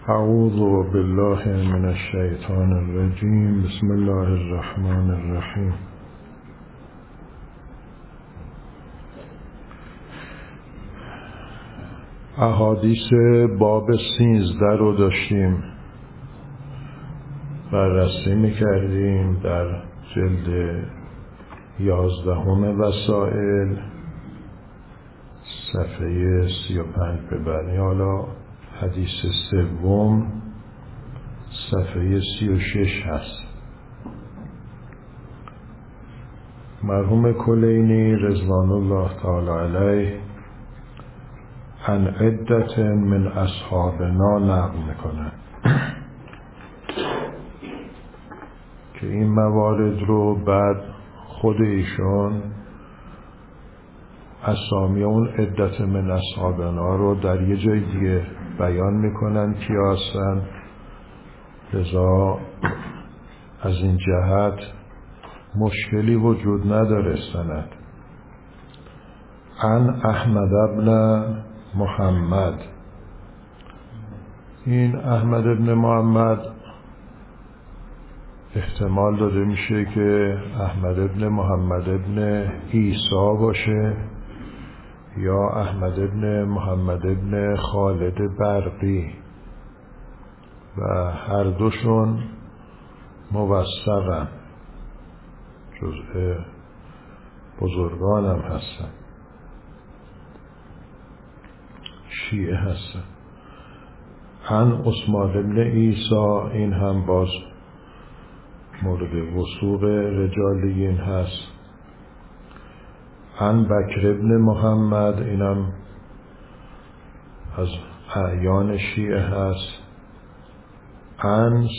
اعوذ بالله من الشیطان الرجیم. بسم الله الرحمن الرحیم. احادیث باب 13 رو داشتیم بررسی میکردیم در جلد 11 وسائل صفحه 35 ببریم. حالا حدیث سوم صفحه 36 هست. مرحوم کلینی رضوان الله تعالی علیه عن عدت من اصحابنا نقل میکنه که این موارد رو بعد خود ایشون اسامی اون عدت من اصحابنا رو در یه جای دیگه بیان میکنن که هستن. لذا از این جهت مشکلی وجود نداره. سند عن احمد ابن محمد. این احمد ابن محمد احتمال داده میشه که احمد ابن محمد ابن عیسی باشه یا احمد ابن محمد ابن خالد برقی و هر دوشون موثقن، جزء بزرگان هم هستن، شیعه هستن. عن عثمان ابن عیسی، این هم باز مورد وثوق رجالیین هست. عن بکر ابن محمد، اینم از اعیان شیعه هست. عن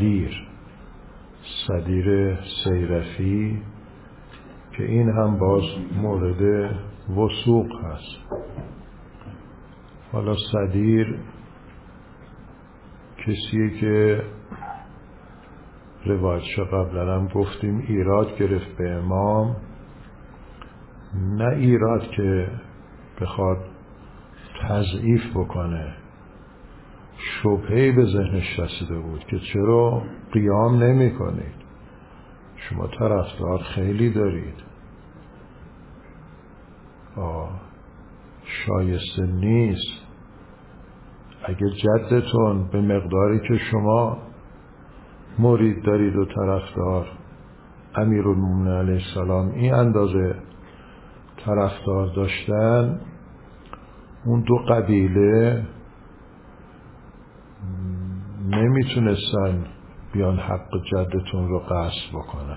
صدیر سیرفی که این هم باز مورد وثوق هست. حالا صدیر کسیه که روایتش قبلا هم گفتیم ایراد گرفت به امام، نه ایراد که بخواد تضعیف بکنه، شبهه‌ای به ذهنش رسیده بود که چرا قیام نمی کنید، شما طرفدار خیلی دارید، شایسته نیست. اگه جدتون به مقداری که شما مرید دارید و طرفدار، امیرالمومنین علیه السلام این اندازه طرفدار داشتن، اون دو قبیله نمیتونستن بیان حق جدتون رو غصب بکنن.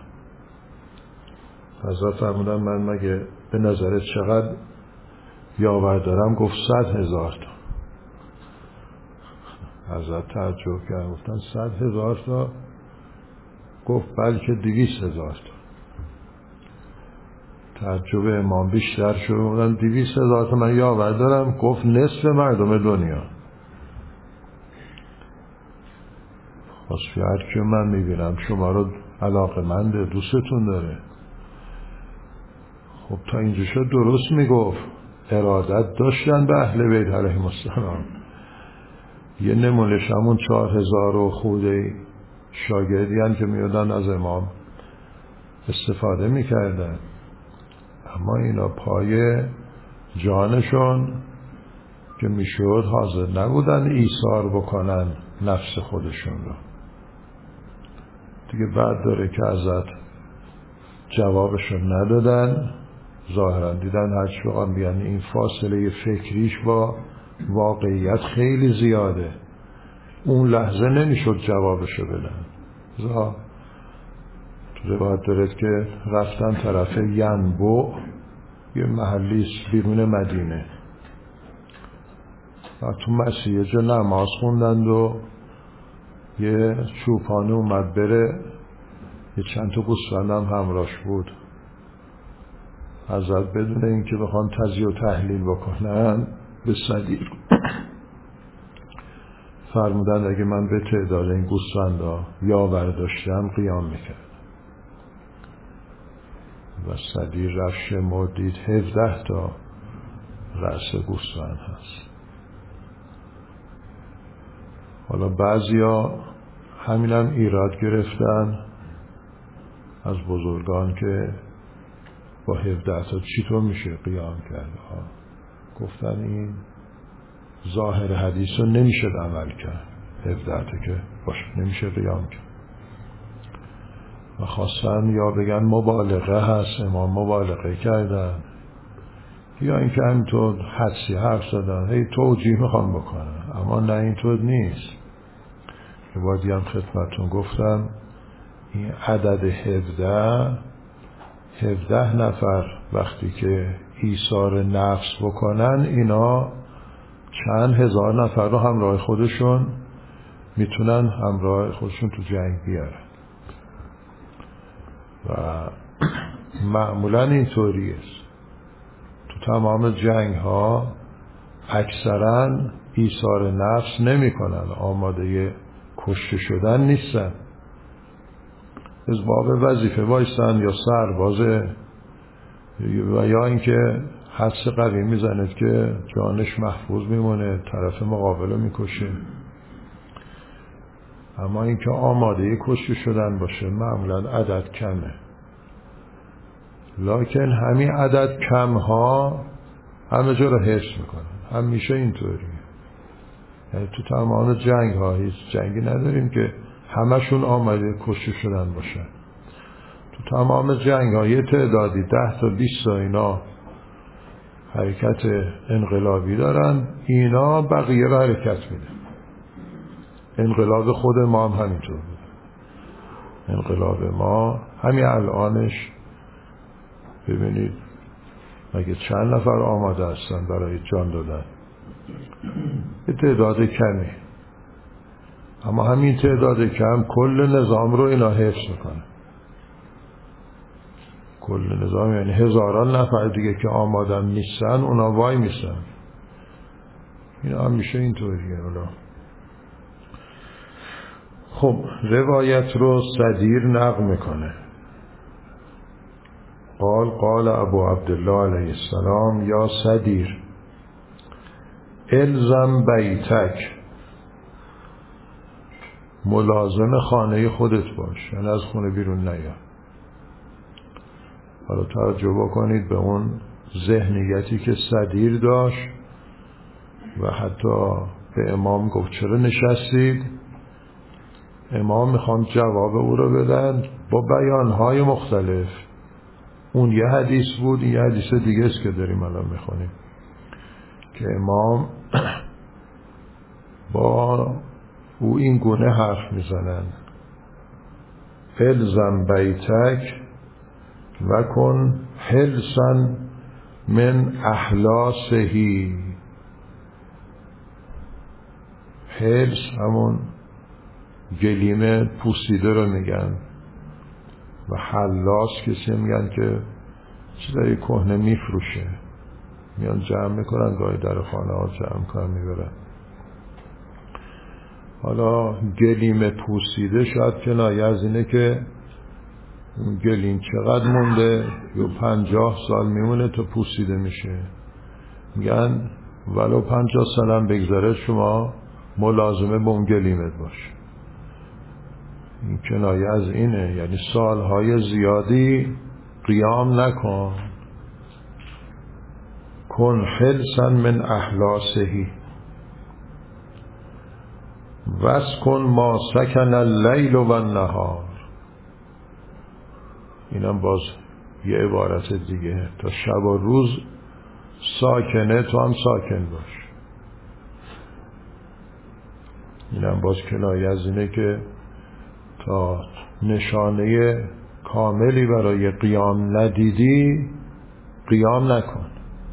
حضرت فرمودن من مگه به نظرت چقدر یاور دارم؟ گفت 100,000 تا. حضرت تعجب کرد، گفتن 100,000 تا؟ گفت بلکه 200,000 تا. تعجب امام بیشتر شد، گفتن 200,000 تا من یاور دارم؟ گفت نصف مردم دنیا. خواستیار که من میبینم شما رو علاقه‌منده، دوستتون داره. خب تا اینجا شد درست میگفت، ارادت داشتن به اهل بیت علیهم السلام. یه نمونش همون 4,000 و خوده شاگردی هم که میادن از امام استفاده میکردن، اما اینا پای جانشون که میشد حاضر نبودن ایثار بکنن نفس خودشون رو. دیگه بعد داره که ازت جوابشون ندادن، ظاهرا دیدن هرچی بقام بیان این فاصله فکریش با واقعیت خیلی زیاده، اون لحظه نمیشد جوابشو بدن. تو روایت داره که رفتن طرف ینبع، یه محلی بیرون مدینه، و تو مسیح جا نماز خوندند و یه چوپانه اومد بره، یه چند تا گوسفند هم همراهش بود. حضرت بدون اینکه بخوان تزییع و تحلیل بکنن به صدیر فرمودن اگه من به تعداد این گوسفندا یاور داشتم قیام میکرد. و صدیر رفت شمرد، دید 17 تا رأس گوسفند هست. حالا بعضیا همینم ایراد گرفتن از بزرگان که با 17 تا چطور میشه قیام کرد. گفتن این ظاهر حدیث رو نمیشه عمل کرد، 17 تا که باشه نمیشه قیام کرد. و خواستن یا بگن مبالغه هست، امام مبالغه کردن، یا اینکه همینطور حدسی حرف زدن، هی توجیه میخوام بکنن. اما نه اینطور نیست. یه بادی هم خدمتون گفتم این عدد 17 نفر وقتی که ایثار نفس بکنن، اینا چند هزار نفر رو همراه خودشون میتونن همراه خودشون تو جنگ بیارن. و معمولا اینطوریه. تو تمام جنگ ها اکثرا ایثار نفس نمی کنن، آماده کشته شدن نیستن، از باب وظیفه وایستن یا سربازه، و یا اینکه حدس قوی میزند که جانش محفوظ میمونه، طرف مقابل میکشه. اما اینکه آماده کشته شدن باشه معمولا عدد کمه. لکن همین عدد کم ها همه جا رو حفظ میکنن، همیشه اینطوریه. یعنی تو تمام جنگ ها هیچ جنگی نداریم که همشون آماده کشته شدن باشن. تو تمام جنگ ها یه تعدادی 10 تا 20 تا اینا حرکت انقلابی دارن، اینا بقیه رو حرکت میدن. انقلاب خود ما هم همینطور بود. انقلاب ما همین الانش ببینید مگه چند نفر آماده هستن برای جان دادن؟ یه تعداد کمی، اما همین تعداد کم کل نظام رو اینا حفظ میکنه. کل نظام یعنی هزاران نفر دیگه که آمادن نیستن، اونا وای میسن. اینا هم میشه اینطوریه. خب روایت رو صدیر نقل میکنه. قال ابو عبدالله علیه السلام یا صدیر الزم بیتک، ملازم خانه خودت باش، یعنی از خونه بیرون نیا. حالا توجه بکنید به اون ذهنیتی که صدیر داشت و حتی به امام گفت چرا نشستید؟ امام میخوام جواب او رو بدن با بیانهای مختلف. اون یه حدیث بود، یه حدیث دیگه است که داریم الان میخونیم که امام با او این گونه حرف میزنن: الزم بیتک و کن حلسن من احلاسهی. حلس همون گلیم پوسیده رو میگن، و حلاس کسی میگن که چیزایی کهنه میفروشه، میان جمع میکنن، گاهی در خانه ها جمع میکنن میبرن. حالا گلیم پوسیده شاید کنایه از اینه که اون گلیم چقدر مونده، یا 50 سال میمونه تا پوسیده میشه. میگن ولو 50 سالم بگذره شما ملازمه با اون گلیمت باش. این کنایه از اینه، یعنی سالهای زیادی قیام نکن. کن حلسن من احلاسهی واسکن ما سکن اللیل و النهار. اینم باز یه عبارت دیگه، تا شب و روز ساکنه تو هم ساکن باش. اینم باز کنایه از اینه که تا نشانه کاملی برای قیام ندیدی قیام نکن.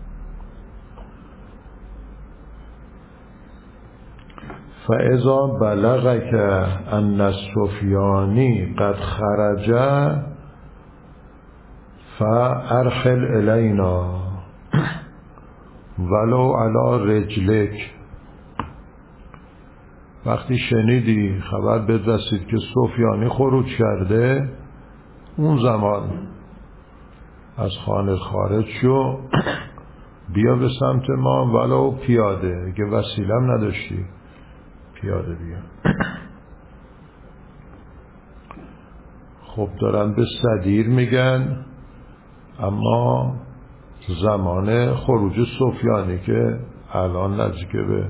فاذا بلغک ان السفیانی قد خرج فارحل الینا ولو علی رجلک. وقتی شنیدی خبر بدرسید که سفیانی خروج کرده، اون زمان از خانه خارج شو، بیا به سمت ما ولو پیاده. اگه وسیلم نداشتی پیاده بیان. خب دارن به صدیر میگن، اما زمان خروج سفیانی که الان نزدیک به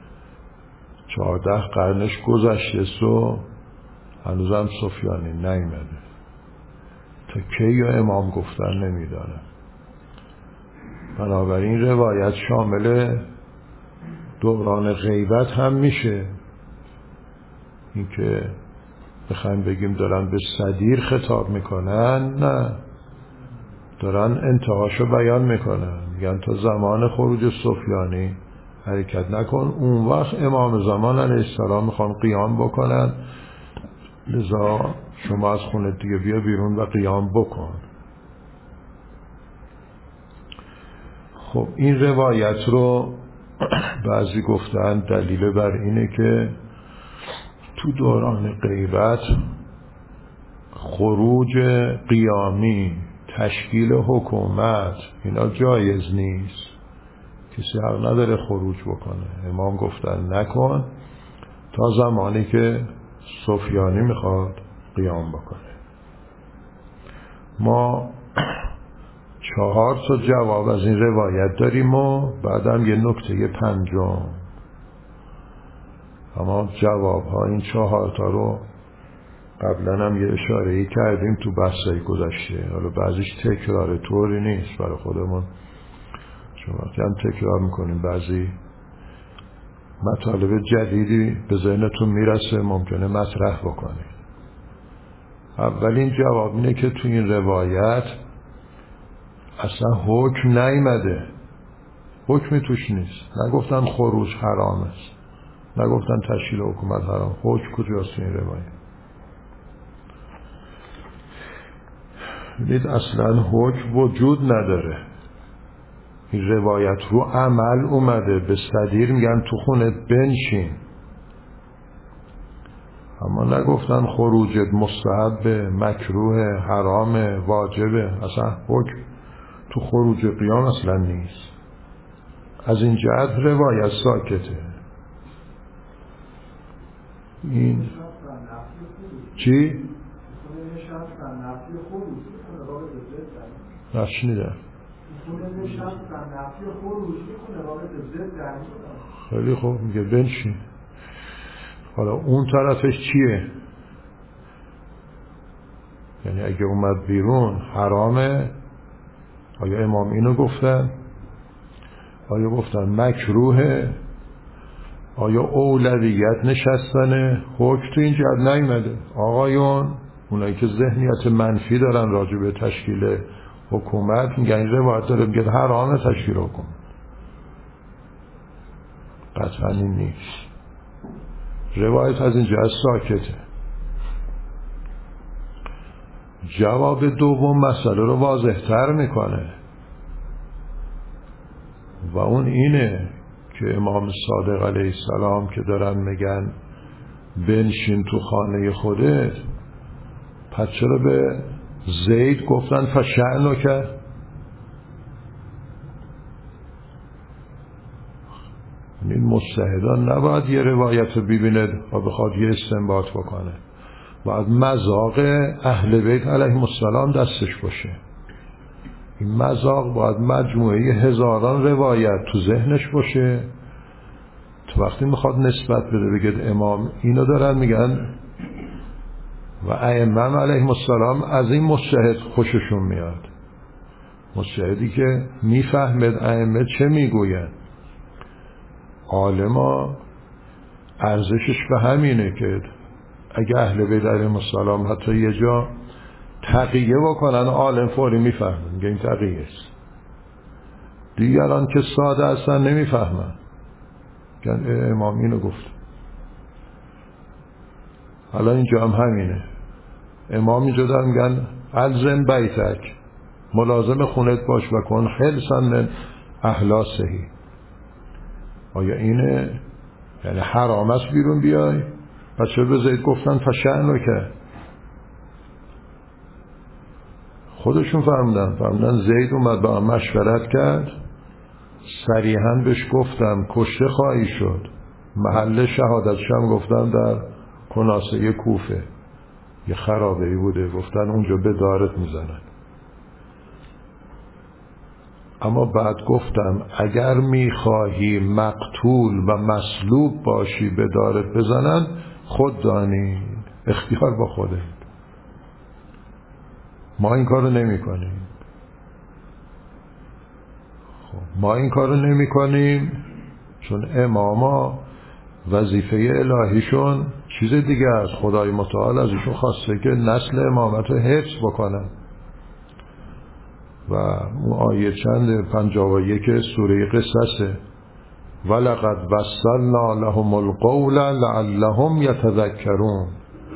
14 قرنش گذشته و هنوزم سفیانی نیامده. تا کی یا امام گفتن نمیدانم. بنابراین روایت شامل دوران غیبت هم میشه. این که بخوایم بگیم دارن به صدیر خطاب میکنن، نه، دارن انتهاشو بیان میکنن. میگن تا زمان خروج سفیانی حرکت نکن، اون وقت امام زمان علیه السلام میخوان قیام بکنن، لذا شما از خونه دیگه بیا بیرون و قیام بکن. خب این روایت رو بعضی گفتن دلیل بر اینه که تو دوران غیبت خروج قیامی، تشکیل حکومت، اینا جایز نیست. کسی حق نداره خروج بکنه. امام گفتن نکن تا زمانی که سفیانی میخواد قیام بکنه. ما 4 تا جواب از این روایت داریم و بعدم یه نکته پنجم. اما جواب ها این 4 تا رو قبلا هم یه اشاره‌ای کردیم تو بحثای گذشته. حالا بعضیش تکرار طوری نیست برای خودمون، چون وقتی هم تکرار میکنیم بعضی مطالب جدیدی به ذهنتون میرسه، ممکنه مطرح بکنید. اولین جواب اینه که تو این روایت اصلا حکم نیامده، حکمی توش نیست. نگفتن خروج حرام است، نگفتن تشکیل حکومت حرام. حکم کجاست تو این روایت؟ ببینید اصلا حکم وجود نداره. این روایت رو عمل اومده. به صدیر میگن تو خونت بنشین، اما نگفتن خروجت مستحب، مکروه، حرام، واجبه. اصلا حکم تو خروج قیام اصلا نیست. از این جهت روایت ساکته. این چی؟ نشنیدم. خیلی خوب، میگه بنشین. حالا اون طرفش چیه؟ یعنی اگه اومد بیرون حرامه؟ آیا امام اینو گفتن؟ آیا گفتن مکروهه؟ آیا اولویت نشستنه؟ حکم تو این جهت نیامده. آقایون، اونایی که ذهنیت منفی دارن راجع به تشکیل حکومت، میگن این روایت داره میگه حرامه تشکیل حکومت. قطعا این نیست. روایت از این جهت ساکته. جواب دوم مسئله رو واضح تر میکنه و اون اینه که امام صادق علیه السلام که دارن میگن بنشین تو خانه خودت، پس چرا به زید گفتن فشعنو کرد؟ این مجتهدان نباید یه روایت رو ببیند و بخواد یه استنباط بکنه. باید مذاق اهل بیت علیهم السلام دستش باشه. این مذاق باید مجموعه هزاران روایت تو ذهنش باشه. تو وقتی میخواد نسبت بده بگید امام اینو دارن میگن و ائمه علیهم السلام، از این مجتهد خوششون میاد. مجتهدی که میفهمد ائمه چه میگوین. عالما ارزشش به همینه که اگه اهل بیت علیهم السلام حتی یه جا تقیه بکنن، عالم فوری میفهمن میگه این تقیه است. دیگران که ساده اصلا نمیفهمن، میگن امام اینو گفت. حالا اینجا هم همینه. امام اینجا دارن میگن الزم بیتک، ملازم خونت باش و کن خلصا من احلاسهی. آیا اینه؟ یعنی حرام است بیرون بیای؟ پس چرا به زید گفتن فشعنو کرد؟ خودشون فهمدن زید اومد با مشورت کرد، صریحاً بهش گفتم کشته خواهی شد، محل شهادتش هم گفتن در کناسه کوفه، یه خرابه‌ای بوده، گفتن اونجا به دارت میزنن. اما بعد گفتم اگر میخواهی مقتول و مصلوب باشی به دارت بزنن، خود دانی، اختیار با خودت. ما این کارو نمی کنیم. ما این کارو نمی کنیم چون اماما وظیفه الهیشون چیز دیگه است. خدای متعال از ایشون خواسته که نسل امامت رو حفظ بکنن. و اون آیه چند 51 سوره قصصه، ولقد وصلنا لهم القول لعلهم یتذکرون.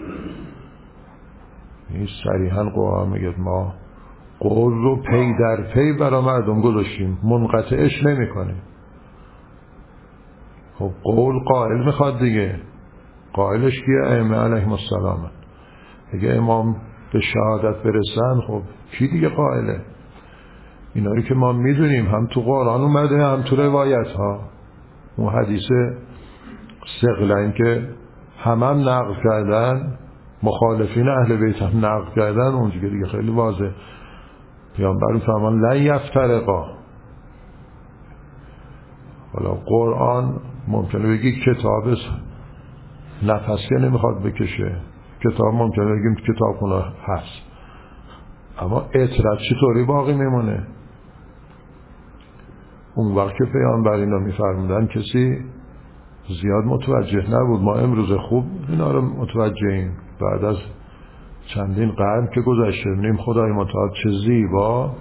این صریحا قرآن میگه ما قول رو پی در پی برای مردم گذاشتیم، منقطعش نمی کنیم. خب قول قائل میخواد دیگه، قائلش کیه؟ ائمه علیهم السلام. اگه امام به شهادت برسن، خب کی دیگه قائله؟ اینایی که ما میدونیم هم تو قرآن اومده هم تو روایت ها. اون حدیث ثقلین که هم نقل کردن، مخالفین اهل بیت هم نقل کردن، اونجا دیگه خیلی واضح پیامبر فرمان لا یفترقا. حالا قرآن ممکنه بگی کتاب نفس که نمیخواد بکشه، کتاب ممکنه بگیم کتاب خونه هست، اما اطرت چطوری باقی میمونه؟ اون وقت که پیامبر اینا میفرمودن کسی زیاد متوجه نبود. ما امروز خوب اینا رو متوجهیم، بعد از چندین قرن که گذشته نیم خدای متعال چه زیبا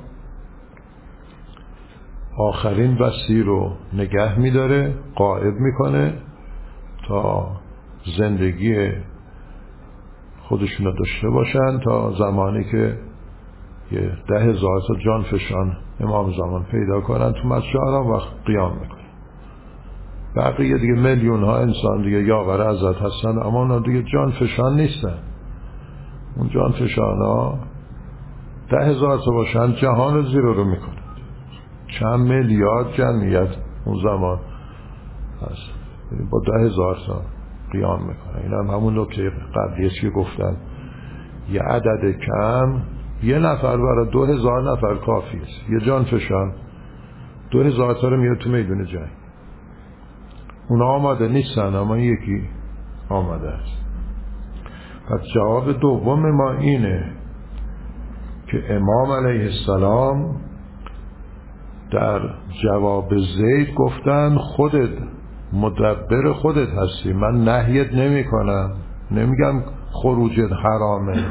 آخرین وصی رو نگه میداره، غائب میکنه تا زندگی خودشون رو داشته باشن تا زمانی که یه 10,000 تا جان فشان امام زمان پیدا کنن تو مسجد حرام وقت قیام میکنن. بقیه دیگه میلیون ها انسان دیگه یاور حضرت هستن، اما اونا دیگه جان فشان نیستن. اون جان فشان ها 10,000 تا باشن جهان رو زیر رو میکنن. چند میلیارد جمعیت اون زمان هست، با 10,000 تا قیام میکنن. این هم همون نکته قبلیست که گفتن یه عدد کم، یه نفر برای 2,000 نفر کافی است. یه جان فشان 2,000 تا رو میاد تو میدون جنگ. اونا آماده نیستن، اما یکی آماده است. پس جواب دوم ما اینه که امام علیه السلام در جواب زید گفتن خودت مدبر خودت هستی، من نهیت نمی کنم، نمیگم خروجت حرامه.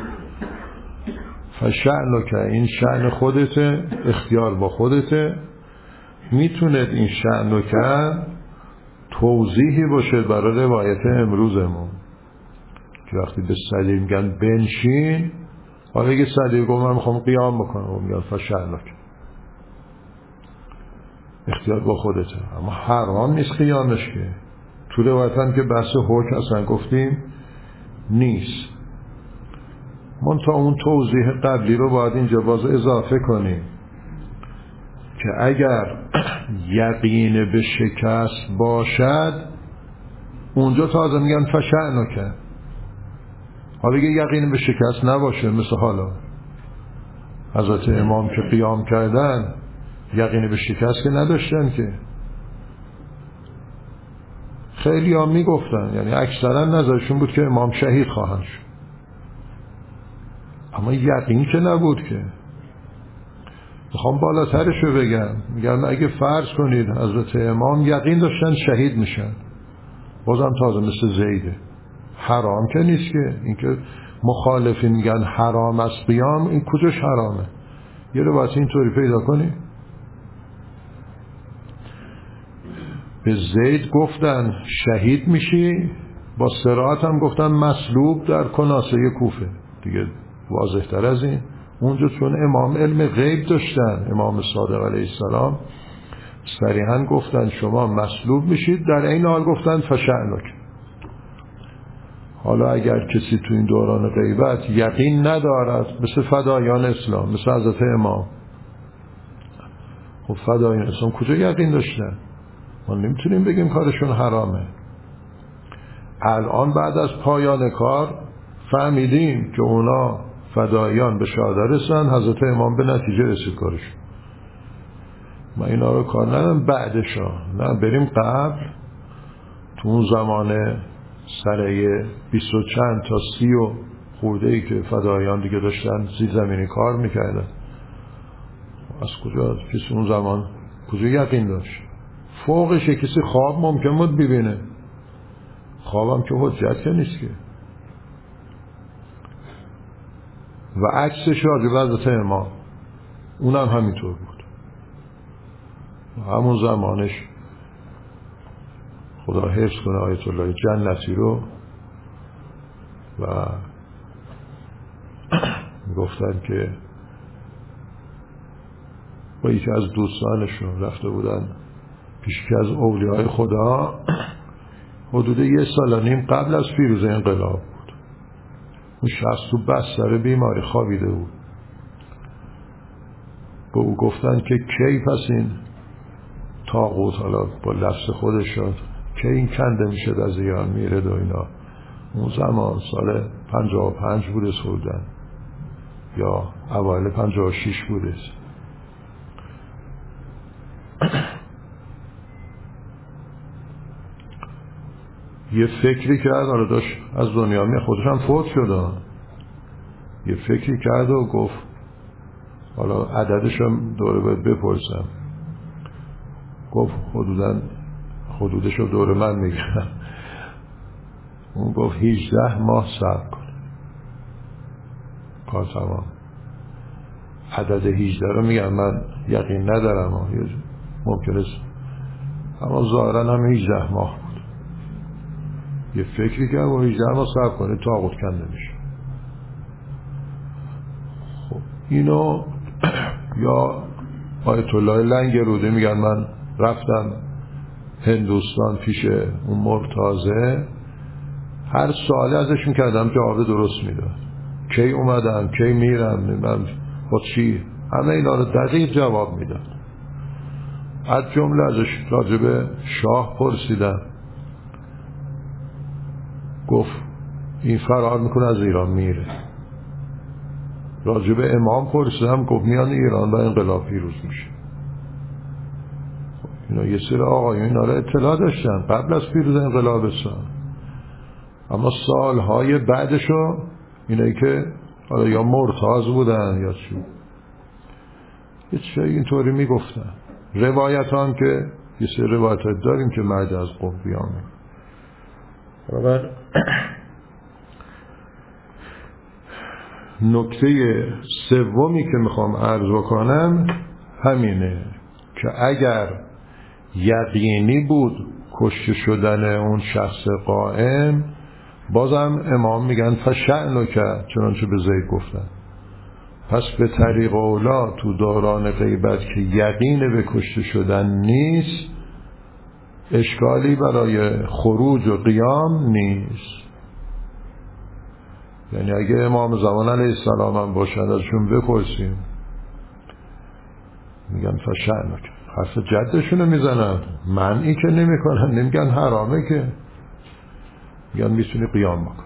فشأنو که این شأن خودته، اختیار با خودته. میتوند این شأنو که توضیحی باشه برای روایت امروزمون که وقتی به صدیق میگن بنشین، حالا اگه صدیق گفت من میخوام قیام بکنم و میگن فشأنو که اختیار با خودته، اما حرام نیست قیامش. که تو روایتن که بحث حکم اصلا گفتیم نیست. من تا اون توضیح قبلی رو باید اینجا باز اضافه کنیم که اگر یقین به شکست باشد اونجا تازه میگن فشأنو که. حالا اگه یقین به شکست نباشه، مثل حالا حضرت امام که قیام کردن یقین به شکست که نداشتن، که خیلی ها میگفتن، یعنی اکثرا نظرشون بود که امام شهید خواهند شد، اما یقین که نبود. که میخوام بالاترش رو بگم، میگن اگه فرض کنید حضرت امام یقین داشتن شهید میشن، بازم تازه مثل زیده، حرام که نیست. که اینکه مخالفین میگن حرام است قیام، این کجاش حرامه؟ یه رو باید اینطوری پیدا کنی. به زید گفتن شهید میشی، با صراحت هم گفتن مصلوب در کناسه کوفه. دیگه واضح تر از این اونجا چون امام علم غیب داشتن، امام صادق علیه السلام صریحا گفتن شما مصلوب میشید، در این حال گفتن فشأنو که. حالا اگر کسی تو این دوران غیبت یقین ندارد، مثل فدایان اسلام، مثل حضرت امام، خب فدایان اسلام کجا یقین داشتن؟ ما نمیتونیم بگیم کارشون حرامه. الان بعد از پایان کار فهمیدیم که اونا فداییان به شهادت رسن، حضرت امام به نتیجه رسید کارش. ما اینا رو کار ندارم بعدشا، نه بریم قبل. تو اون زمان سره 20 و چند تا 30 و خورده‌ای که فداییان دیگه داشتن زیرزمینی کار میکردن، از کجا کسی اون زمان کجا یقین داشت؟ فوقش کسی خواب ممکن بود ببینه، خوابم که حجت که نیست که. و عکسش راجع به حضرت امام اونم همینطور بود. همون زمانش خدا حفظ کنه آیت الله جنتی رو، و گفتن که با یکی از دوستانشون رفته بودن پیش که از اولیای خدا، حدود 1.5 سال قبل از پیروزی انقلاب بود. اون شخص تو بستر بیماری خوابیده بود. به او گفتن که کی پس این طاغوت، حالا با لفظ خودش شد، کی این کنده میشد از ایران میره و اینا. اون زمان سال 55 بوده سردن یا اوایل 56 بوده. یه فکری کرد، حالا داشت از دنیا می خودش هم فوت شده، یه فکری کرد و گفت حالا عددش هم دوره باید بپرسم، گفت حدودش رو دوره من میگم. اون گفت 18 ماه صبر کن کار تمام. عدد 18 رو میگم من یقین ندارم، ممکنه اما ظاهرا هم 18 ماه بود. یه فکری کرد و 18 ماه صبر کنه طاغوت کنده میشه. خب اینو یا آیت الله لنگرودی میگن من رفتم هندوستان پیش اون مرتازه، هر سوالی ازش میکردم جواب درست میداد، کی اومدم کی میرم من با چی، همه اینا رو دقیق جواب میداد. از جمله ازش راجب شاه پرسیدم، گفت این فرار میکنه از ایران میره. راجب امام پرسیدم، گفت میان ایران و انقلاب پیروز میشه. اینا یه سری آقایون اینا رو اطلاع داشتن قبل از پیروز انقلاب اسلام، اما سالهای بعدشو اینایی که حالا یا مرتاض بودن یا چی، یه چیزی اینطوری میگفتن. روایتان که یه سری روایت داریم که مرد از قوم بیامه. برابر نکته سومی که میخوام عرض بکنم همینه که اگر یقینی بود کشته شدن اون شخص قائم، بازم امام میگن فشأنو کرد، چنانچه به زید گفتن. پس به طریق اولا تو دوران غیبت که یقین به کشته شدن نیست، اشکالی برای خروج و قیام نیست. یعنی اگه امام زمان علیه السلام هم باشن ازشون بپرسیم، میگن فشأنو کرد، حرف جدشونو میزنن، منعی که نمیکنن، نمیگن حرامه که، میگن میتونی قیام بکن.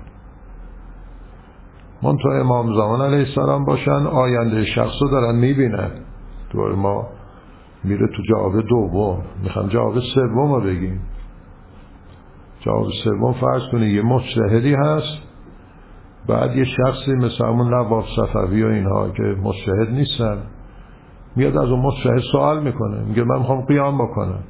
منتها امام زمان علیه السلام باشن آینده شخص رو دارن میبینن. دور ما میره تو جواب دوم، میخوام جواب سوم رو بگیم. جواب سوم فرض کنی یه مجتهدی هست، بعد یه شخصی مثل همون نواب صفوی و اینها که مجتهد نیستن میاد از اون مجتهد سوال میکنه، میگه من میخوام قیام بکنم.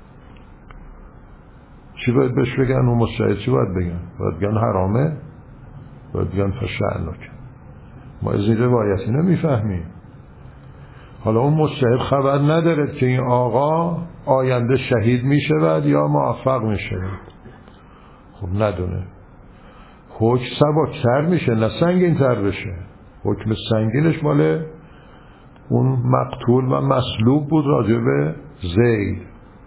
چی باید بهش بگن؟ اون مجتهد چی باید بگن؟ باید بگن حرامه؟ باید بگن فشأنو کرد؟ ما از این روایتی نمیفهمیم. حالا اون مجتهد خبر نداره که این آقا آینده شهید میشود یا موفق میشود. خب ندونه، حکم سبکتر میشه نه سنگین‌تر بشه. حکم سنگینش مال اون مقتول و مصلوب بود راجع به زید،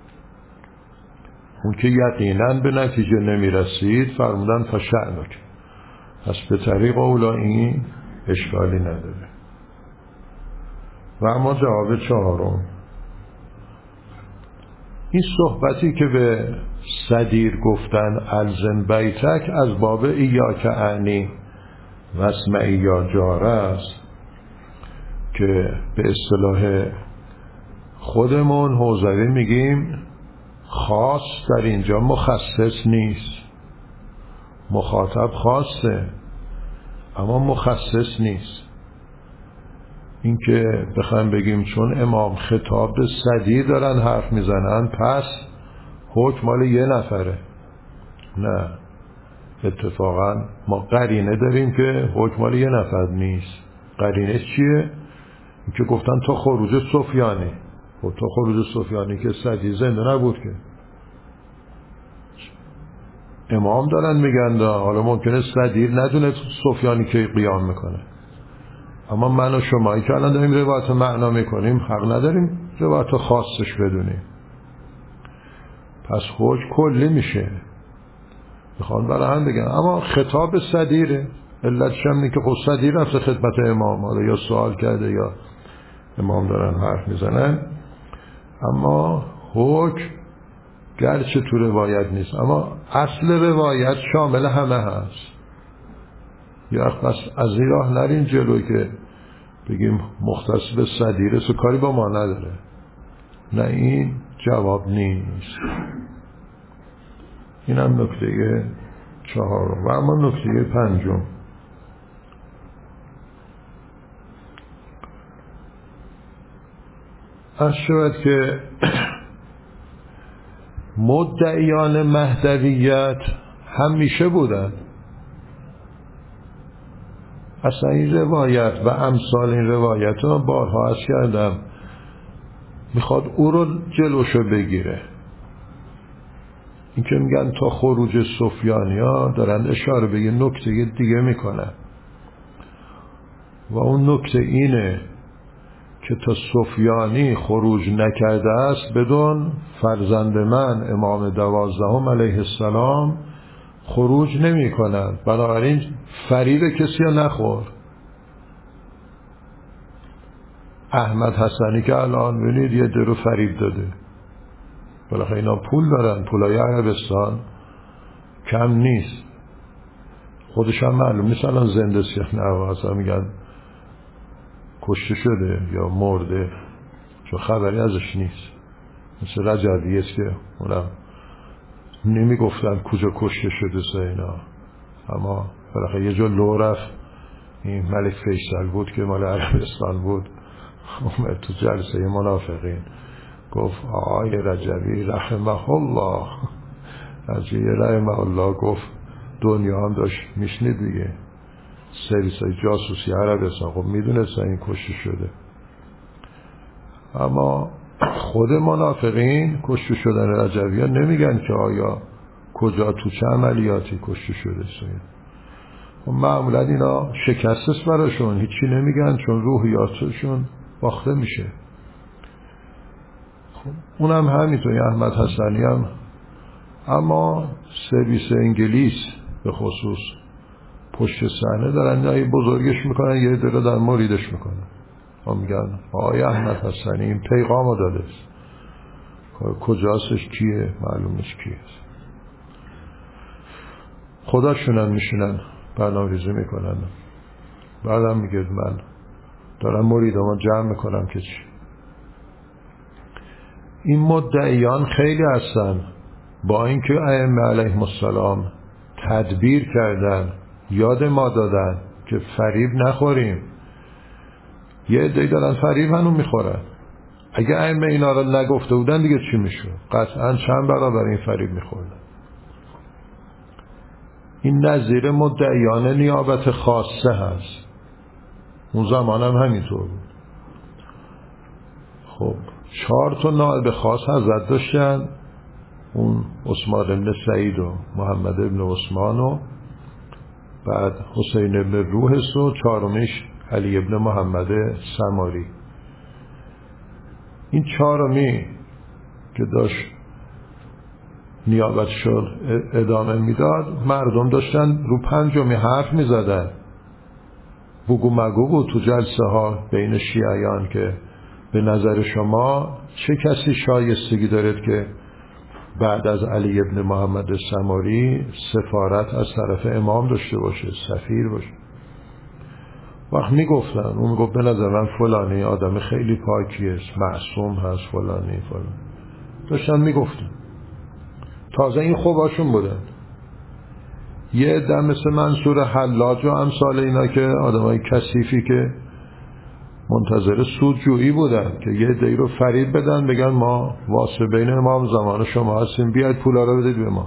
اون که یقینا به نتیجه نمیرسید فرمودن فشأنو کرد. پس به طریق اولا این اشکالی نداره. و اما جواب چهارم، این صحبتی که به صدیر گفتن الزم بیتک از باب ایاک اعنی و اسمعی یا جاره است که به اصطلاح خودمون حوزوی میگیم خاص در اینجا مخصص نیست. مخاطب خاصه اما مخصص نیست. این که بخوایم بگیم چون امام خطاب به صدیر دارن حرف میزنن پس حکم مال یه نفره، نه، اتفاقا ما قرینه داریم که حکم مال یه نفر نیست. قرینه چیه؟ این که گفتن تا خروج سفیانی. و تا خروج سفیانی که صدیر زنده نبود که امام دارن میگن. حالا ممکنه صدیر ندونه سفیانی که قیام میکنه، اما من و شمایی که الان داریم روایت معنا میکنیم حق نداریم روایت خاصش بدونیم. پس حکم کلی میشه. میخوان برای هم بگن اما خطاب صدیره. علتش هم اینه که خود صدیر رفته خدمت امام، حالا یا سوال کرده یا امام دارن حرف میزنن. اما حکم گرچه تو روایت نیست اما اصل روایت شامل همه هست. یا پس از این راه نرین جلو که بگیم مختص به صدیره سو کاری با ما نداره. نه، این جواب نیست. این هم نکته 4. و اما نکته 5 از شود که مدعیان مهدویت همیشه بودن. اصلا این روایت و امثال این روایت رو بارها عرض کردم میخواد او رو جلوشو بگیره. این که میگن تا خروج سفیانیا دارن اشاره به یه نکته دیگه میکنن و اون نکته اینه که تا سفیانی خروج نکرده است بدون فرزند من امام 12 علیه السلام خروج نمی کنند. بنابراین فریب کسی رو نخور. احمد حسنی که الان ببینید یه درو فریب داده، بالاخره اینا پول دارن، پولای عربستان کم نیست. خودش هم معلوم نیست الان زنده ست یا نه، اصلا میگن کشته شده یا مرده چون خبری ازش نیست. مثل رجبی است که اونم نمی گفتن کجا کشته شده اینا، اما بالاخره یه جا لو رفت. این ملک فیصل بود که مال عربستان بود، اومد تو جلسه منافقین گفت آقای رجبی رحمه الله، رجبی رحمه الله گفت دنیا هم داشت میشنید دیگه، سرویس های جاسوسی عربستان خب میدونستن این کشته شده. اما خود منافقین کشته شدن رجبی ها نمیگن که آیا کجا تو چه عملیاتی کشته شده. خب معمولا اینا شکست است براشون، هیچی نمیگن چون روحیاتشون باخته میشه. خب اونم همینطوری احمد حسنی هم. اما سرویس انگلیس به خصوص پشت صحنه دارن یه بزرگش میکنن، یه دره در موریدش میکنن. هم میگن آقای احمد حسنی این پیغامو داده است، کجاستش کیه معلومش کیه. خداشونن میشونن برنامه‌ریزی میکنن. بعدم میگه من دارم مریدامو جمع میکنم که چی. این مدعیان خیلی هستن، با اینکه ائمه علیهم السلام تدبیر کردن، یاد ما دادن که فریب نخوریم. یه عده‌ای دارن فریب هنو میخورن. اگه ائمه اینا رو نگفته بودن دیگه چی میشد؟ قطعا چند برابر این فریب میخوردن. این نظیر مدعیان نیابت خاصه هست. اون زمان هم همینطور بود. خب 4 نائب خاص حضرت داشتن، اون عثمان بن سعید و محمد بن عثمان و بعد حسین بن روحس و 4میش علی بن محمد سماری. این 4می که داشت نیابت شد ادامه میداد، مردم داشتن رو 5می حرف میزدن، بگو مگو بود تو جلسه ها بین شیعیان که به نظر شما چه کسی شایستگی دارد که بعد از علی ابن محمد سماری سفارت از طرف امام داشته باشه، سفیر باشه. وقت میگفتن، اون میگفت به نظر من فلانی آدم خیلی پاکیه، معصوم هست، فلانی فلان، داشتن میگفتن. تازه این خوباشون بودن. یه عده مثل منصور حلاج و امثال اینا که آدمای کثیفی که منتظر سودجویی بودن که یه عده‌ای رو فریب بدن، بگن ما واسه بین امام زمان شما هستیم، بیاید پولا رو بدید به ما.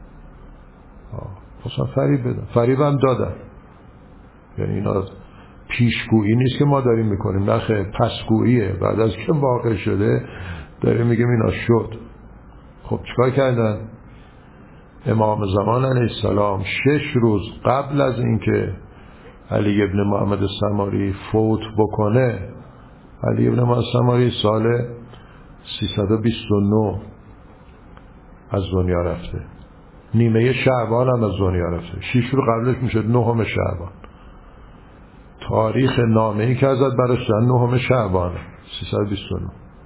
خواستن فریب بدن، فریب هم دادن. یعنی اینا پیشگویی نیست که ما داریم میکنیم، نه خیر، پسگوییه. بعد از که واقع شده داریم میگیم اینا شد. خب چیکار کردن؟ امام زمان علیه السلام 6 روز قبل از اینکه علی ابن محمد سماری فوت بکنه، علی ابن محمد سماری سال 329 از دنیا رفته، نیمه شعبان هم از دنیا رفته، 6 روز قبلش میشه 9 شعبان. تاریخ نامه‌ای که ازت براشتن 9 شعبان 329.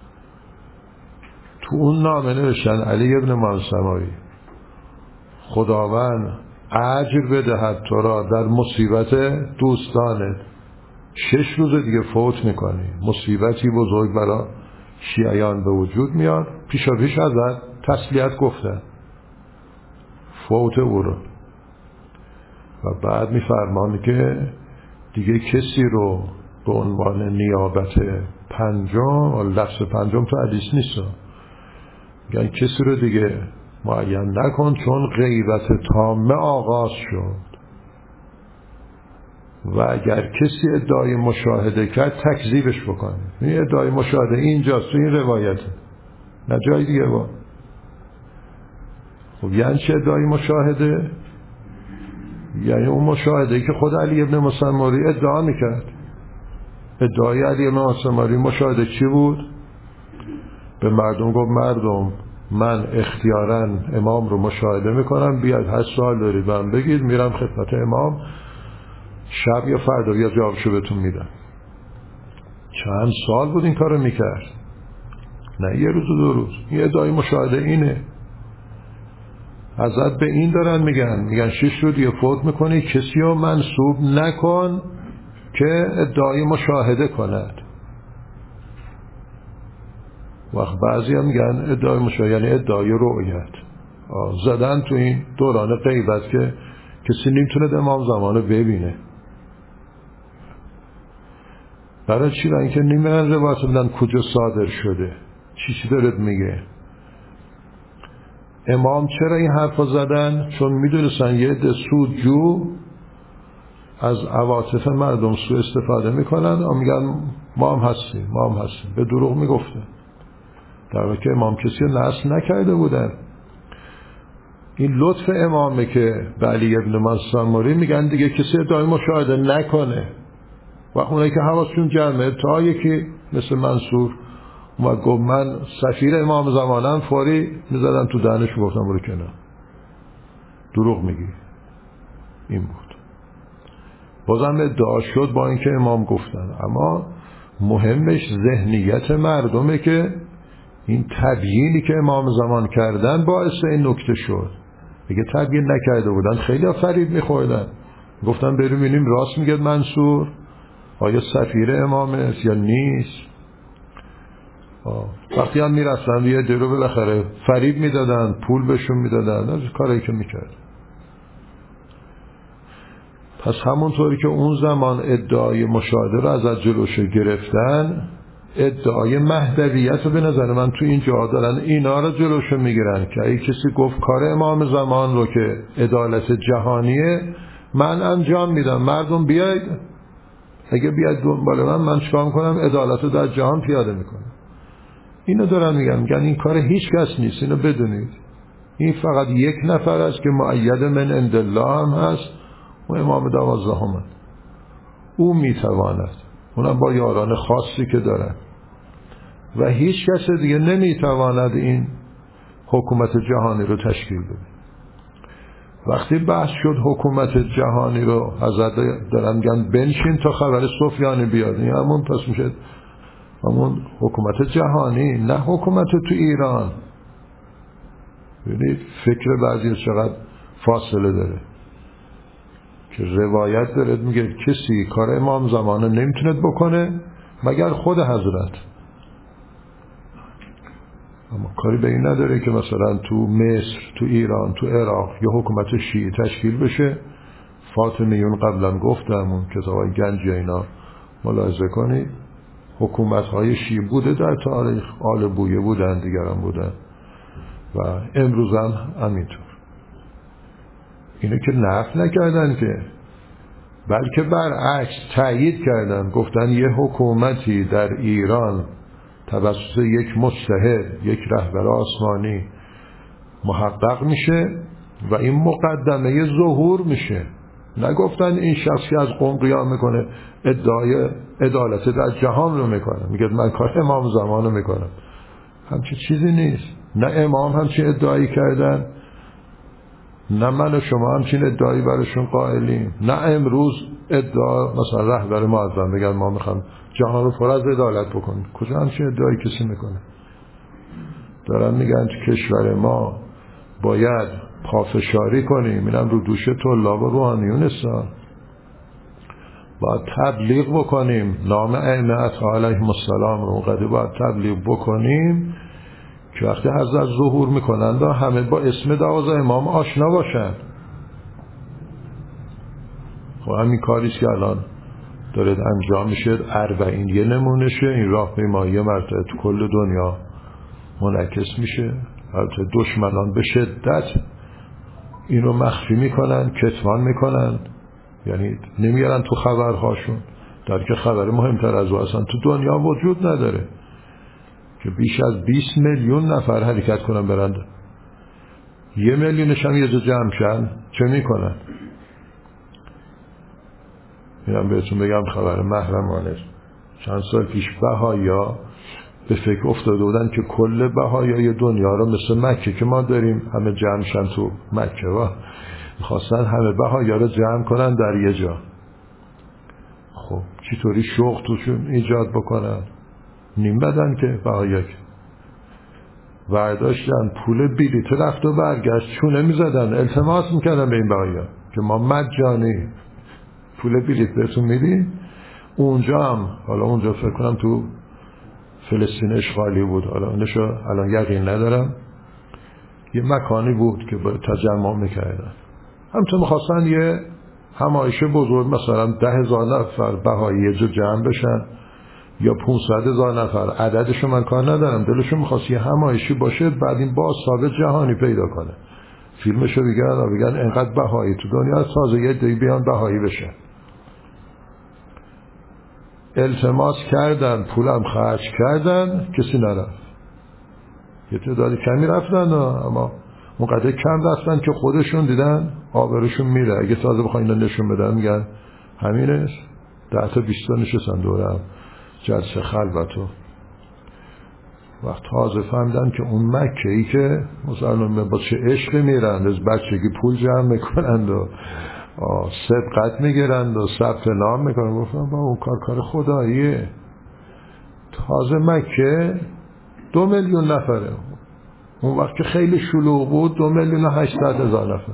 تو اون نامه نوشتن علی ابن محمد سماری خداوند اجر بدهد تو را در مصیبت دوستانت، 6 روز دیگه فوت میکنی، مصیبتی بزرگ برای شیعیان به وجود میاد. پیشا پیش ازت تسلیت گفتن فوت او رو، و بعد میفرمانه که دیگه کسی رو به عنوان نیابت پنجم، لفظ پنجم تو حدیث نیست، یعنی کسی رو دیگه معین نکن، چون غیبت تامه آغاز شد و اگر کسی ادعای مشاهده کرد تکذیبش بکنه. این ادعای مشاهده اینجاست، تو این روایته، نه جای دیگه. با خب یعنی چه ادعای مشاهده؟ یعنی اون مشاهده که خود علی ابن مسماری ادعا میکرد. ادعای علی ابن مسماری مشاهده چی بود؟ به مردم گفت مردم من اختیاراً امام رو مشاهده میکنم، بیاید 8 سال داری من بگید، میرم خدمت امام، شب یا فردا یا جوابشو بهتون میدم. چند سال بود این کارو میکرد، نه یه روز و 2 روز. این ادعای مشاهده اینه. ازت به این دارن میگن 6 روز دیگه فوت میکنی، کسی رو منسوب نکن که ادعای مشاهده کند. وقت بعضی هم میگن ادعای مشاهده یعنی ادعای رؤیت. زدن تو این دوران غیبت که کسی نمیتونه امام زمانه ببینه. برای چی؟ برای اینکه نمیرن روایت بدن کجا صادر شده، چی دارد میگه. امام چرا این حرفا زدن؟ چون میدونستن یه عده سودجو از عواطف مردم سوء استفاده میکنن و میگن ما هم هستیم. به دروغ میگفتن، در واقع که امام کسی رو نصب نکرده بودن. این لطف امامه که به علی ابن مسماری میگن دیگه کسی ادعای مشاهده نکنه. و اونایی که حواسشون جمعه، تا یکی مثل منصور اومد گفت من سفیر امام زمانم، فوری میزدن تو دهنش، گفتم برو کنار، دروغ میگی. این بود. بازم ادعا شد با اینکه امام گفتن، اما مهمش ذهنیت مردمه که این تبیینی که امام زمان کردن باعث این نکته شد. اگه تبیین نکرده بودن خیلی فریب میخوردن، گفتن بریم ببینیم راست میگه منصور آیا سفیر امامه یا نیست. وقتی هم میرفتن یه درو بالاخره فریب میدادن، پول بهشون میدادن، از کاری که میکرد. پس همونطوری که اون زمان ادعای مشاهده رو از جلوش گرفتن، ادعای مهدویت رو به نظر من تو این جا دارن اینا رو جلوش میگیرن که اگه کسی گفت کار امام زمان رو که عدالت جهانیه من انجام میدم، مردم بیاید، اگه بیاید دنبال من چیکار میکنم؟ عدالت رو در جهان پیاده میکنم. اینو دارن میگن این کار هیچ کس نیست، اینو بدونید. این فقط یک نفر است که مؤید من عند الله هم هست و امام 12 او میتواند، اونم با یاران خاصی که دارن، و هیچ کس دیگه نمیتواند این حکومت جهانی رو تشکیل بده. وقتی بحث شد حکومت جهانی رو حضرت دارن میگن بنشین تا خبر سفیانی بیاد، این همون پس میشه همون حکومت جهانی، نه حکومت تو ایران. ببینید فکر بعضی چقدر فاصله داره که روایت داره میگه کسی کار امام زمانه نمیتونه بکنه مگر خود حضرت. اما کاری به این نداره که مثلا تو مصر، تو ایران، تو عراق یه حکومت شیعی تشکیل بشه. فاطمیون قبلا گفتم اون کتابای گنجی اینا ملاحظه کنید، حکومت‌های شیعی بوده در تاریخ، آل بویه بودن، دیگران بودن و امروز هم همینطور. اینه که نفی نکردن که، بلکه برعکس تأیید کردن، گفتن یه حکومتی در ایران توسط یک مجتهد، یک رهبر آسمانی محقق میشه و این مقدمه ظهور میشه. نگفتن این شخصی از قوم قیام میکنه ادعای عدالت در جهان رو میکنه، میگه من کار امام زمان رو میکنم. همچین چیزی نیست. نه امام همچین ادعایی کردن، نه من و شما همچین ادعایی براشون قائلیم، نه امروز ادعا مثلا رهبر معظم بگن ما میخوام جهان رو پر از عدالت بکنیم. کجا همچین ادعایی کسی میکنه؟ دارن میگن تو کشور ما باید پافشاری کنیم، اینم رو دوش طلاب و روحانیون است، باید تبلیغ بکنیم، نام ائمه علیهم السلام رو اونقدر باید تبلیغ بکنیم که وقتی حضرت ظهور میکنند همه با اسم 12 امام آشنا باشن. خب همین کاریست که الان داره انجام میشه. 40 یه نمونشه. این راهپیمایی مرتبه تو کل دنیا منعکس میشه. البته دشمنان به شدت این رو مخفی میکنن، کتمان میکنن، یعنی نمیارن تو خبرهاشون، در که خبر مهمتر از او اصلا تو دنیا وجود نداره که بیش از 20 میلیون نفر حرکت کنن برند. 1 میلیونش هم یه جا جمع شن چه میکنن؟ اینم بهتون بگم خبر محرمانه. چند سال پیش بهائی‌ها به فکر افتاده بودن که کل بهائیای دنیا رو مثل مکه که ما داریم همه جمع شن تو مکه و میخواستن همه بهائی‌ها رو جمع کنن در یه جا. خب چطوری شوق توشون ایجاد بکنن؟ نیم بدن که بهائی‌ها برداشتن پول بلیط رفت و برگشت چونه میزدن، التماس میکردن به این بهائی‌ها که ما مجانی پول بلیط بهتون میدیم. اونجا هم حالا اونجا فکر کنم تو فلسطین اشغالی بود، حالا اونشو الان یقین ندارم، یه مکانی بود که باید تجمع میکردن. همچنین میخواستن یه همایش بزرگ مثلا 10,000 نفر بهایی یه جا جمع بشن یا 500,000 نفر، عددشو من کار ندارم، دلشون میخواست یه همایشی باشه بعد این بازتاب جهانی پیدا کنه، فیلمشو بگن انقدر بهایی تو دنیا تازه یه دیگه بیان بهایی بشه. التماس کردن، پولم خرج کردن، کسی نرفت. یه تعدادی کمی رفتن اما اونقدر کم رفتن که خودشون دیدن آبروشون میره. اگه تازه بخواین نشون بدن میگن همینه. 10 تا 20 تا نشستن دورم جلسه خلوتو. وقت تازه فهمیدن که اون مکه ای که مسلمان با چه عشقی میرند، از بچگی پول جمع میکنند و سبقت میگیرند و ثبت نام میکنند. گفتم با اون کار خداییه. تازه مکه 2 میلیون نفره، اون وقت که خیلی شلوغ بود 2,800,000 نفر.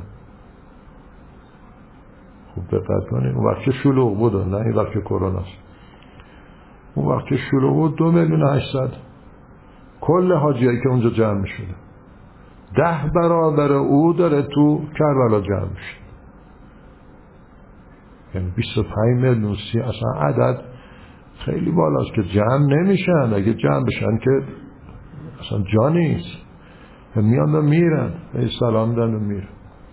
خوب دقت کنید، اون وقت که شلوغ بود، نه این وقت که کرونا است. اون وقت که شلوغ بود 2,800,000. کل حاجیایی که اونجا جمع میشده 10 برابر او داره تو کربلا جمع میشه، یعنی 25 میلیون. اصلا عدد خیلی بالاست که جمع نمیشن. اگه جمع بشن که اصلا جا نیست، میان و میرن، سلام دن و میرن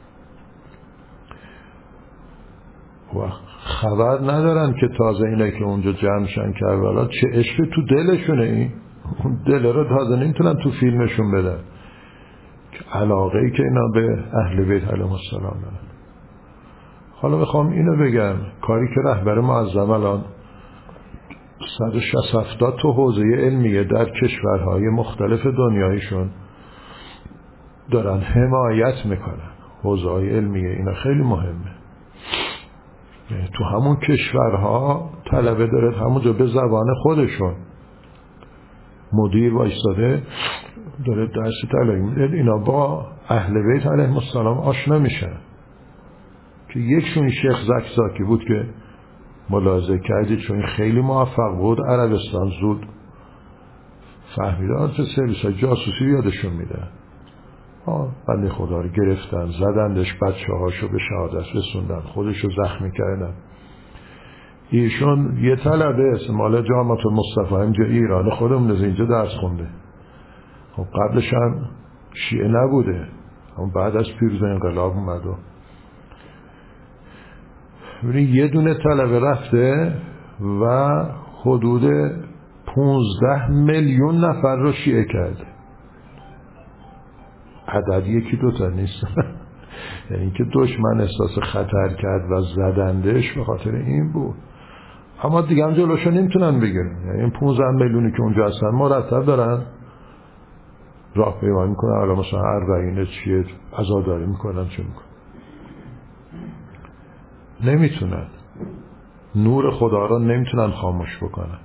و خبر ندارن که تازه اینه که اونجا جمع شن کربلا چه عشقی تو دلشونه. این دل رو تازه نمیتونن تو فیلمشون بدن که علاقه ای که اینا به اهل بیت علیهم السلام دارن. حالا میخوام اینو بگم، کاری که رهبر معظم الان 160 تا حوزه علمیه در کشورهای مختلف دنیایشون دارن حمایت میکنن، حوزه های علمیه اینا خیلی مهمه. تو همون کشورها طلبه داره همونجا به زبان خودشون، مدیر وایستاده داره درس طلبه میده، اینا با اهل بیت علیهم السلام آشنا میشن که یکشون شیخ زکزاکی بود که ملاحظه کردید چون خیلی موفق بود عربستان زود فهمیدن که سرویس جاسوسی یادشون میده بنده خدا رو گرفتن زدندش بچه هاشو به شهادت رسوندن خودشو زخمی کردن ایشون یه طلبه مال جامعه مصطفی اینجا ایران خودمون از اینجا درس خونده خب قبلش هم شیعه نبوده اما بعد از پیروز انقلاب اومد و یه دونه طلبه رفته و حدود 15 میلیون نفر رو شیعه کرده عدد یکی دوتا نیست یعنی اینکه دشمن احساس خطر کرد و زدندش به خاطر این بود اما دیگه هم جلوشو نمیتونن بگیرن یعنی این 15 میلیونی که اونجا هستن مرتب دارن راه پیمایی میکنن حالا مثلا اربعین چیه عزاداری میکنن چه میکنن نمیتونن نور خدا را نمیتونن خاموش بکنن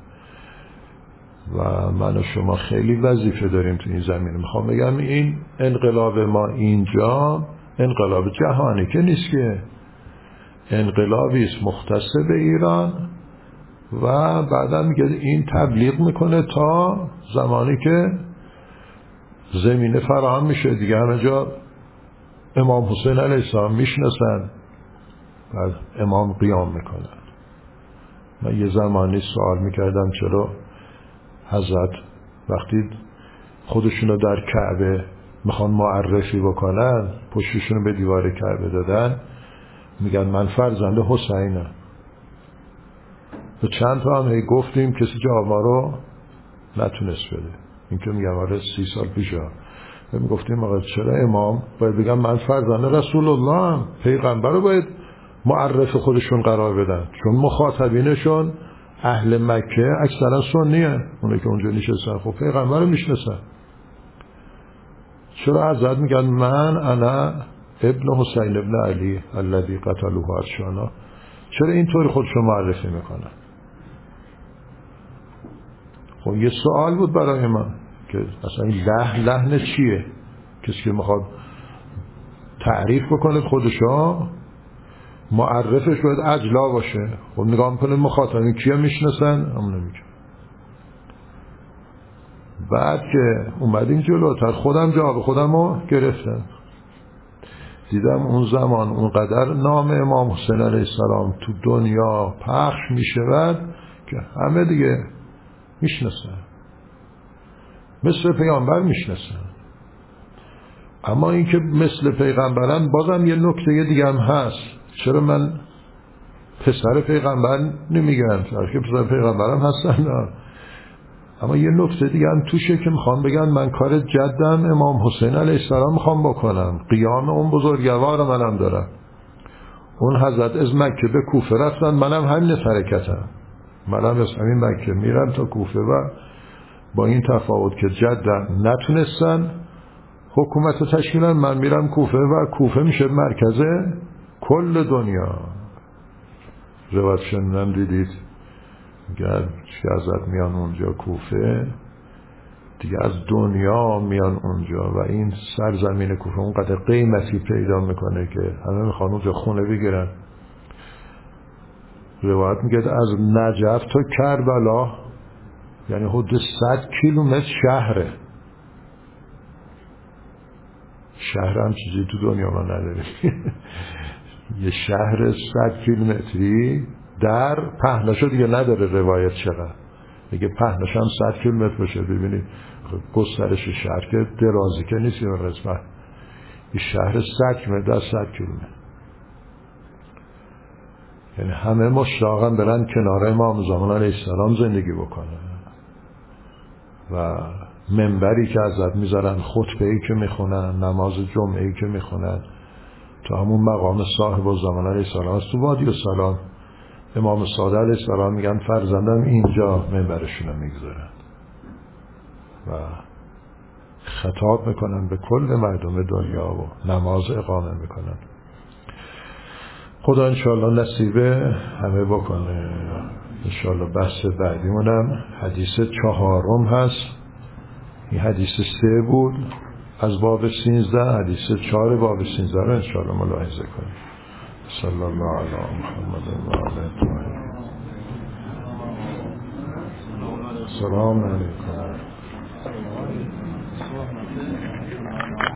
و من و شما خیلی وظیفه داریم تو این زمینه میخوام بگم این انقلاب ما اینجا انقلاب جهانی که نیست که انقلابی است مختص به ایران و بعدا میگه این تبلیغ میکنه تا زمانی که زمینه فراهم میشه دیگه همه جا امام حسین علیه السلام میشناسن و امام قیام میکنن من یه زمانی سوال میکردم چرا حضرت وقتی خودشونو در کعبه میخوان معرفی بکنن پشتشونو به دیوار کعبه دادن میگن من فرزند حسینم و چند تا هم گفتیم کسی جواب ما رو نتونست بده این که میگم آره 30 سال پیش میگفتیم آقا چرا امام باید بگم من فرزند رسول الله هم پیغمبر رو باید معرف خودشون قرار بدن چون مخاطبینشون اهل مکه اکثرا سنیه اونایی که اونجا نشستن خب پیغمبر رو میشناسن چرا حضرت میگن من انا ابن حسین ابن علی الذی قتلوه عطشانا چرا اینطور خودشون معرفی میکنن خب یه سوال بود برای من که اصلا این لحن چیه کسی که میخواد تعریف بکنه خودشو معرفش باید اجلا باشه خب نگاه میکنه مخاطبین کیا میشناسن هم نمیگه بعد که اومدیم جلوتر خودم جواب خودم رو گرفتم دیدم اون زمان اونقدر نام امام حسین علیه السلام تو دنیا پخش میشود که همه دیگه میشناسن مثل پیغمبر میشناسن اما اینکه مثل پیغمبرن بازم یه نکته دیگه هم هست چرا من پسر پیغمبر نمیگن که پسر پیغمبرم هستن نه. اما یه نکته دیگه هم توشه که میخوام بگن من کار جدم امام حسین علیه السلام میخوام بکنم قیام اون بزرگوار منم دارم اون حضرت از مکه به کوفه رفتن منم همین حرکتم منم از همین مکه میرم تا کوفه و با این تفاوت که جدم نتونستن حکومت رو تشکیلن من میرم کوفه و کوفه میشه مرکز کل دنیا روایت شنیدم دیدید میگن که حضرت میان اونجا کوفه دیگه از دنیا میان اونجا و این سرزمین کوفه اونقدر قیمتی پیدا میکنه که همه میخوان اونجا خونه بگیرن روایت میگه از نجف تا کربلا یعنی حدود 100 کیلومتر شهره شهر هم چیزی تو دنیا ما نداره یه شهر 100 کیلومتری در پهناشو دیگه نداره روایت چقدر دیگه پهناش هم 100 کیلومتر باشه ببینید گسترش شهر که درازی که نیست این قسمت این شهر 100 کیلومتر در 100 کیلومتر یعنی همه مشتاقن برن کنار امام زمان علیه السلام زندگی بکنن و منبری که حضرت میذارن خطبه‌ای که میخونن نماز جمعه‌ای که میخونن تو همون مقام صاحب الزمان علیه السلام است تو وادی السلام امام صادق علیه السلام میگن فرزندم اینجا منبرشون رو میگذارن و خطاب میکنن به کل مردم دنیا و نماز اقامه میکنن خدا انشاءالله نصیبه همه بکنه انشاءالله بحث بعدیمونم حدیث 4 هست این حدیث 3 بود از باب 13 حدیث 4 باب 13 رو انشاءالله ملاحظه کنیم. صلی الله علی محمد و آله الطاهرین. سلام علیکم.